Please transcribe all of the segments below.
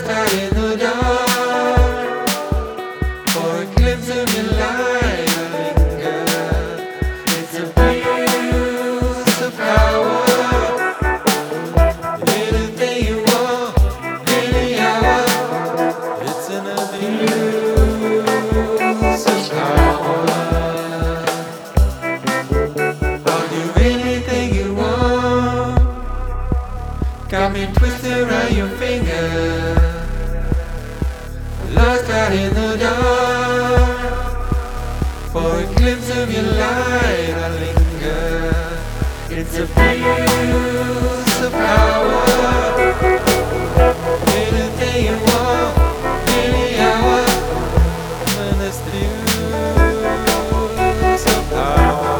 out in the dark for a glimpse of your light. I linger. It's abuse of power. Anything you want, any hour. It's an abuse of power. I'll do anything you want. Got me twisted around your finger, lost out in the dark for a glimpse of your light. I linger. It's abuse of power. Anything you want, any hour. And it's the abuse of power.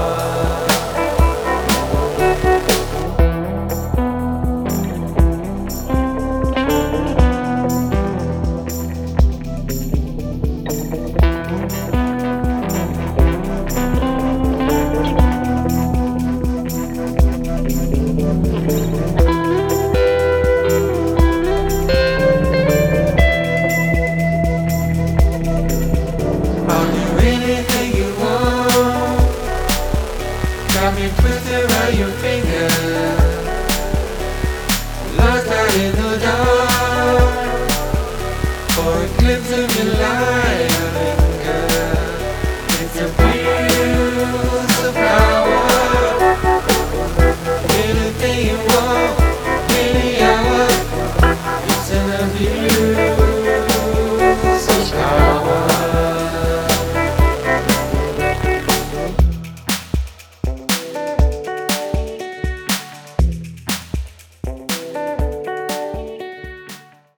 I'll do anything you want. Got me twisted around your finger, lost out in the dark.